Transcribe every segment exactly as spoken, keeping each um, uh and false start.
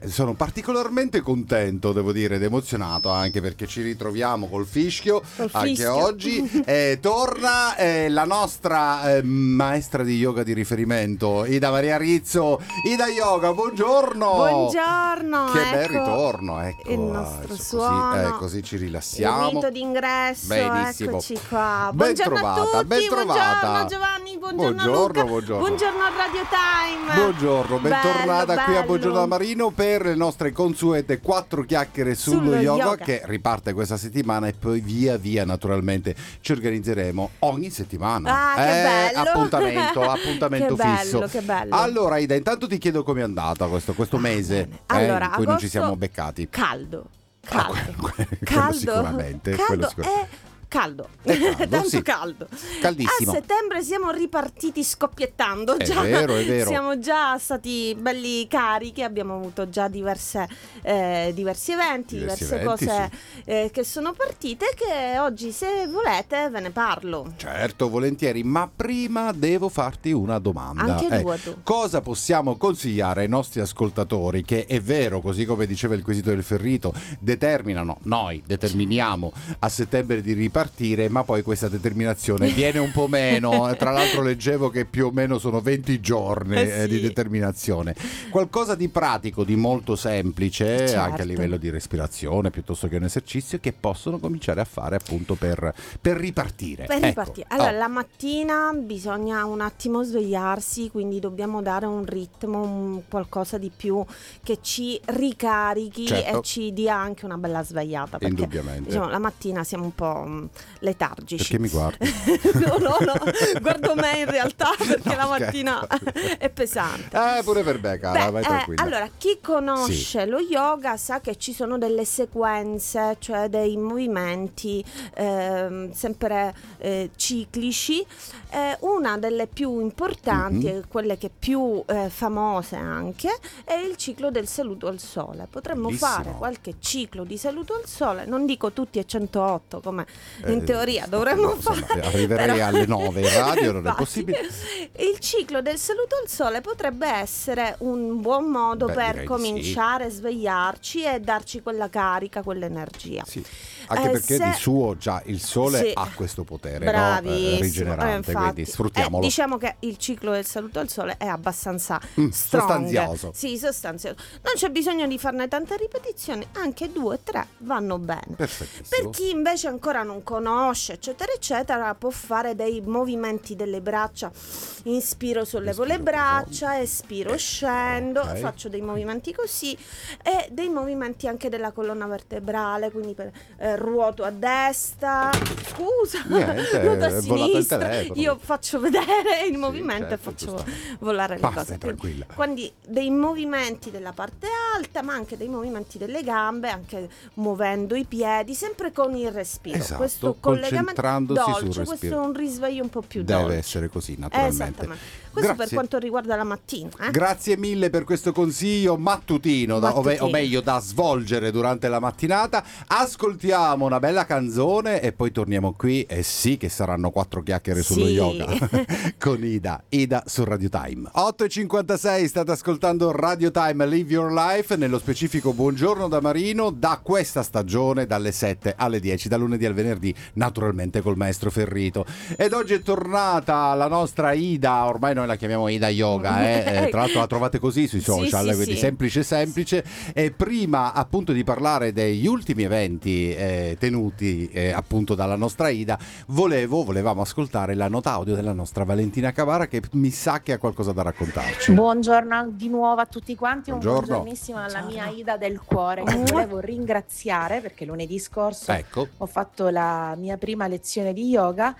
Sono particolarmente contento, devo dire, ed emozionato anche perché ci ritroviamo col fischio, col anche fischio. oggi. Eh, torna eh, la nostra eh, maestra di yoga di riferimento, Ida Maria Rizzo. Ida Yoga, buongiorno! Buongiorno! Che ecco bel ritorno, ecco. il nostro Così, suono, eh, così ci rilassiamo. il rito d'ingresso, Benissimo. eccoci qua. Ben Buongiorno trovata, a tutti, ben trovata. buongiorno Giovanni, buongiorno, Buongiorno, Luca, buongiorno. buongiorno a Radio Time. Buongiorno, bentornata Bello, qui a bello. Buongiorno da Marino per le nostre consuete quattro chiacchiere sullo, Sullo yoga, yoga. che riparte questa settimana e poi via via naturalmente ci organizzeremo ogni settimana. Ah, che Eh, bello. appuntamento, appuntamento Che bello, fisso. che bello. Allora Ida, intanto ti chiedo com'è andata questo, questo mese bene. eh, Allora, in cui non ci agosto- siamo beccati. Caldo, Ah, caldo, quello- quello caldo, sicuramente, caldo quello sicuramente. e caldo, È caldo, tanto sì. caldo. Caldissimo. A settembre siamo ripartiti scoppiettando È già. vero, è vero. Siamo già stati belli carichi, abbiamo avuto già diverse, eh, diversi eventi, Diversi diverse eventi, cose eh, che sono partite, che oggi, se volete, ve ne parlo. Certo, volentieri, ma prima devo farti una domanda. Anche Eh, due, tu. Cosa possiamo consigliare ai nostri ascoltatori che, è vero, così come diceva il quesito del Ferrito, determinano, noi determiniamo a settembre di ripartire, ma poi questa determinazione viene un po' meno. Tra l'altro leggevo che più o meno sono venti giorni Eh eh, sì. di determinazione. Qualcosa di pratico, di molto semplice, Certo. anche a livello di respirazione, piuttosto che un esercizio, che possono cominciare a fare appunto per, per ripartire. Per Ecco. ripartire. Allora, Oh. la mattina bisogna un attimo svegliarsi, quindi dobbiamo dare un ritmo, un qualcosa di più che ci ricarichi Certo. e ci dia anche una bella svegliata. Perché, Indubbiamente. diciamo, la mattina siamo un po' mh, letargici. Perché mi guardi? no, no, no, guardo me in realtà perché No, la scherzo. mattina è pesante. Eh, pure per me, cara, Beh, vai eh, tranquilla. allora, chi conosce lo yoga sa che ci sono delle sequenze, cioè dei movimenti ehm, sempre eh, ciclici. Eh, una delle più importanti, Mhm. e quelle che più eh, famose anche, è il ciclo del saluto al sole. Potremmo Bellissimo. fare qualche ciclo di saluto al sole, non dico tutti e centootto come in Eh, teoria dovremmo insomma, fare. arriverei però- alle nove in radio, non è Infatti, possibile. Il ciclo del saluto al sole potrebbe essere un buon modo Beh, per direi di cominciare a svegliarci e darci quella carica, quell'energia. Sì, anche Eh, perché se- di suo già il sole Sì. ha questo potere, no? Bravissimo, Eh, rigenerante, eh, infatti. quindi sfruttiamolo. Eh, diciamo che il ciclo del saluto al sole è abbastanza Mm, strong. sostanzioso. Sì, sostanzioso. Non c'è bisogno di farne tante ripetizioni, anche due o tre vanno bene. Perfettissimo. Per chi invece ancora non conosce, eccetera, eccetera, può fare dei movimenti delle braccia. Inspiro, sollevo le Respiro braccia, profondo. espiro, scendo, Ok. faccio dei movimenti così e dei movimenti anche della colonna vertebrale, quindi per, eh, ruoto a destra, scusa, Niente, ruoto a è volato il sinistra. telefono. Io faccio vedere il movimento certo, e faccio giustamente. volare le Basta, cose. tranquilla. Quindi dei movimenti della parte alta, ma anche dei movimenti delle gambe, anche muovendo i piedi, sempre con il respiro. Esatto, questo collegamento concentrandosi sul dolce, questo respiro. è un risveglio un po' più Deve dolce. essere così, naturalmente. Esattamente. Questo Grazie. per quanto riguarda la mattina. Eh? Grazie mille per questo consiglio mattutino, da- o, me- o Mattutino. meglio da svolgere durante la mattinata. Ascoltiamo una bella canzone e poi torniamo qui. E sì che saranno quattro chiacchiere sullo Sì. yoga con Ida. Ida su Radio Time. otto e cinquantasei, state ascoltando Radio Time Live Your Life, nello specifico Buongiorno da Marino, da questa stagione dalle sette alle dieci, da lunedì al venerdì, naturalmente col maestro Ferrito. Ed oggi è tornata la nostra Ida, ormai noi la chiamiamo Ida Yoga, eh? Eh, tra l'altro la trovate così sui Sì, social, sì, quindi sì. semplice semplice. E prima appunto di parlare degli ultimi eventi eh, tenuti eh, appunto dalla nostra Ida, volevo, volevamo ascoltare la nota audio della nostra Valentina Cavara, che mi sa che ha qualcosa da raccontarci. Buongiorno di nuovo a tutti quanti, Buongiorno. un buongiornissimo alla mia Ida del cuore, che volevo ringraziare perché lunedì scorso Ecco, ho fatto la mia prima lezione di yoga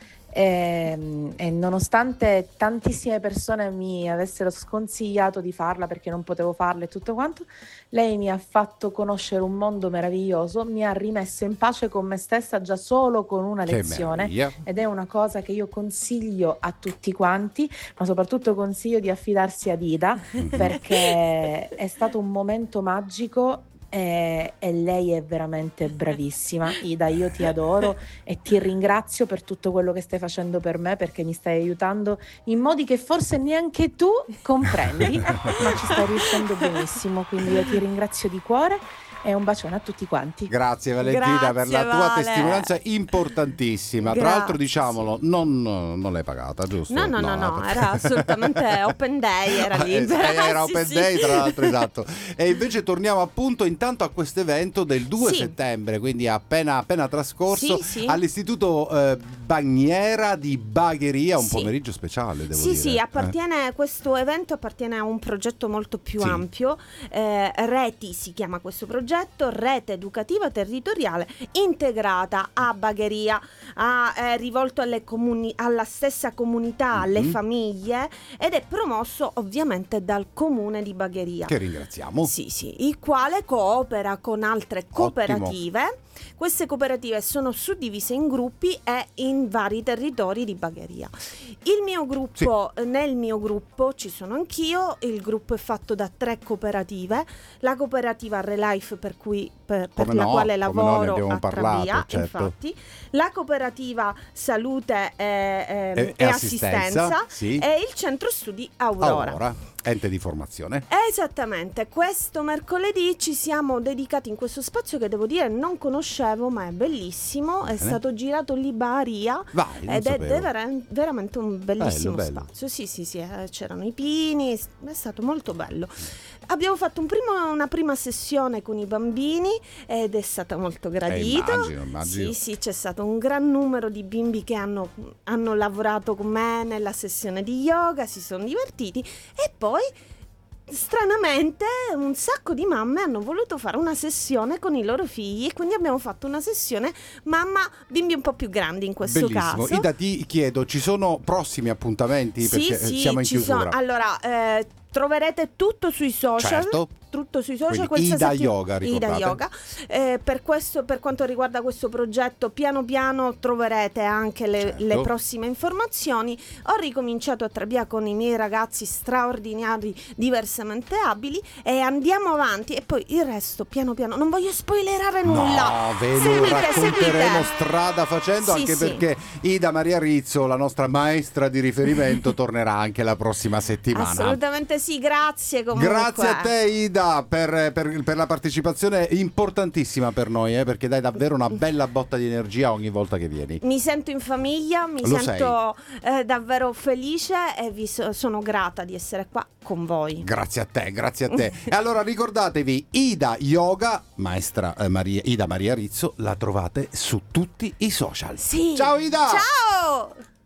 e, e nonostante tantissime persone mi avessero sconsigliato di farla perché non potevo farla e tutto quanto, lei mi ha fatto conoscere un mondo meraviglioso, mi ha rimesso in pace con me stessa già solo con una che lezione. meraviglia. Ed è una cosa che io consiglio a tutti quanti, ma soprattutto consiglio di affidarsi ad Ida perché è stato un momento magico e, e lei è veramente bravissima. Ida, io ti adoro e ti ringrazio per tutto quello che stai facendo per me, perché mi stai aiutando in modi che forse neanche tu comprendi, ma ci stai riuscendo benissimo, quindi io ti ringrazio di cuore. E un bacione a tutti quanti. Grazie Valentina. Grazie, per la tua Vale. testimonianza importantissima. Grazie. Tra l'altro diciamolo, non, non l'hai pagata, giusto? No, no, no, no, no. Era assolutamente open day, era libera. Era sì, open sì. day, tra l'altro, esatto. E invece torniamo appunto intanto a questo evento del due sì. settembre, quindi appena, appena trascorso, sì, sì. all'Istituto eh, Bagnera di Bagheria, un sì. pomeriggio speciale, devo sì, dire. Sì, sì, appartiene, eh. questo evento appartiene a un progetto molto più sì. ampio, eh, Reti si chiama questo progetto, Rete Educativa Territoriale Integrata a Bagheria, a, eh, rivolto alle comuni- alla stessa comunità, mm-hmm. alle famiglie, ed è promosso ovviamente dal comune di Bagheria. Che ringraziamo. Sì, sì, il quale coopera con altre cooperative. Ottimo. Queste cooperative sono suddivise in gruppi e in vari territori di Bagheria. Il mio gruppo, sì. Nel mio gruppo ci sono anch'io, il gruppo è fatto da tre cooperative, la cooperativa Relife per cui per, per la no, quale lavoro no, a parlato, Trabia, certo. infatti, la cooperativa Salute e, e, e, e assistenza, assistenza sì. e il centro studi Aurora. Aurora. Ente di formazione. Esattamente, questo mercoledì ci siamo dedicati in questo spazio che devo dire non conoscevo, ma è bellissimo, è stato girato lì Baria ed è ver- veramente un bellissimo bello, bello. spazio. Sì, sì, sì, eh, c'erano i pini, è stato molto bello. Abbiamo fatto un primo, una prima sessione con i bambini ed è stata molto gradita. Eh, immagino, immagino. Sì, sì, c'è stato un gran numero di bimbi che hanno, hanno lavorato con me nella sessione di yoga, si sono divertiti e poi Poi, stranamente, un sacco di mamme hanno voluto fare una sessione con i loro figli e quindi abbiamo fatto una sessione mamma bimbi un po' più grandi in questo Bellissimo. caso. Ida, ti chiedo, ci sono prossimi appuntamenti? Sì, perché sì, siamo in ci chiusura. sono. Allora, eh, troverete tutto sui social. Certo. Tutto sui social. Ida setti... Yoga, ricordate. Ida Yoga. Eh, per, questo, per quanto riguarda questo progetto, piano piano troverete anche le, certo. le prossime informazioni. Ho ricominciato a Trabia con i miei ragazzi straordinari, diversamente abili, e andiamo avanti. E poi il resto, piano piano. Non voglio spoilerare nulla. No, ve lo seguite, racconteremo seguite. strada facendo, sì, anche sì. perché Ida Maria Rizzo, la nostra maestra di riferimento, tornerà anche la prossima settimana. Assolutamente sì, grazie comunque. Grazie a te Ida per, per, per la partecipazione importantissima per noi, eh, perché dai davvero una bella botta di energia ogni volta che vieni. Mi sento in famiglia, mi Lo sento eh, davvero felice e vi so, sono grata di essere qua con voi. Grazie a te, grazie a te. E allora ricordatevi, Ida Yoga, maestra eh, Maria, Ida Maria Rizzo, la trovate su tutti i social. Sì. Ciao Ida! Ciao!